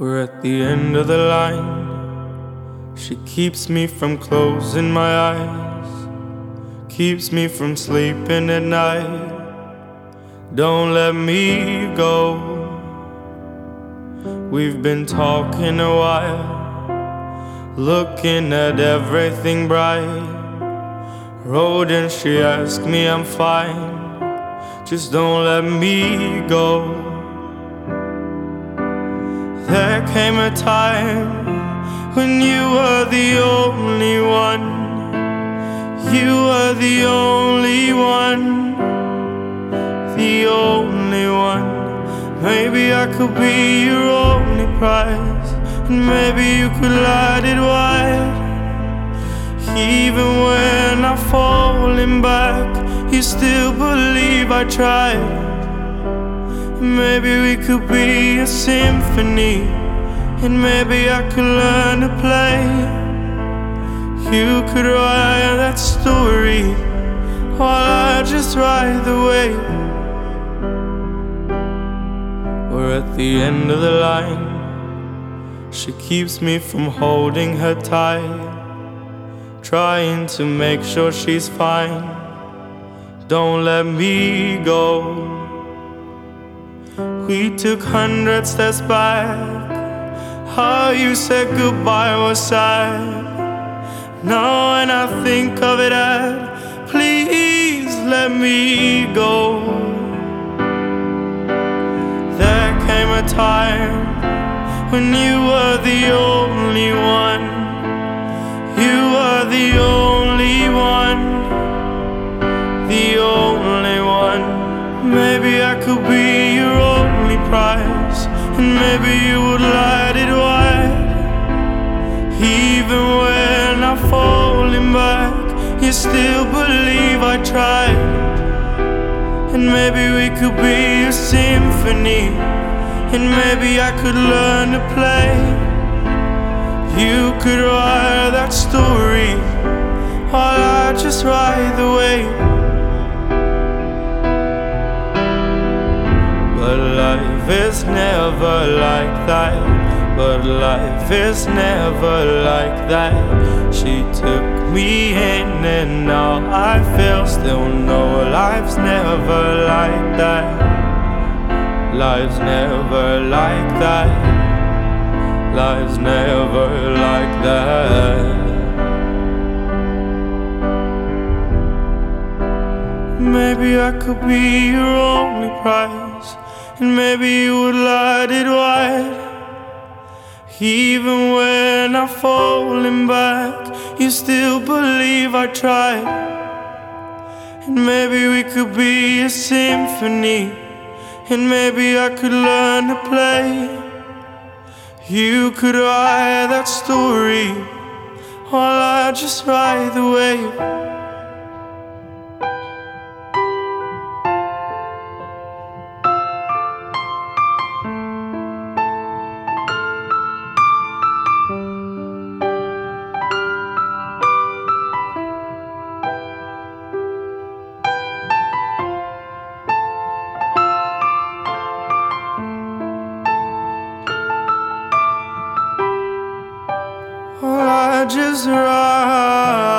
We're at the end of the line. She keeps me from closing my eyes, keeps me from sleeping at night. Don't let me go. We've been talking a while, looking at everything bright. Road and she asked me I'm fine, just don't let me go. There came a time when you were the only one. You were the only one, the only one. Maybe I could be your only prize, and maybe you could light it wide. Even when I'm falling back, you still believe I tried. Maybe we could be a symphony, and maybe I could learn to play. You could write that story while I just ride the wave. We're at the end of the line. She keeps me from holding her tight, trying to make sure she's fine. Don't let me go. We took 100 steps back. How you said goodbye was sad. Now when I think of it, please let me go. There came a time when you were the only one. You were the only one, the only one. Maybe I could be your only prize, and maybe you would light it wide. Even when I'm falling back, you still believe I tried. And maybe we could be a symphony, and maybe I could learn to play. You could write that story while I just ride the wave. But life is never like that. But life is never like that. She took me in and now I feel still know life's never like that. Life's never like that. Life's never like that. Maybe I could be your only prize, and maybe you would light it wide. Even when I'm falling back, you still believe I tried. And maybe we could be a symphony, and maybe I could learn to play. You could write that story while I just ride the wave. I just ride.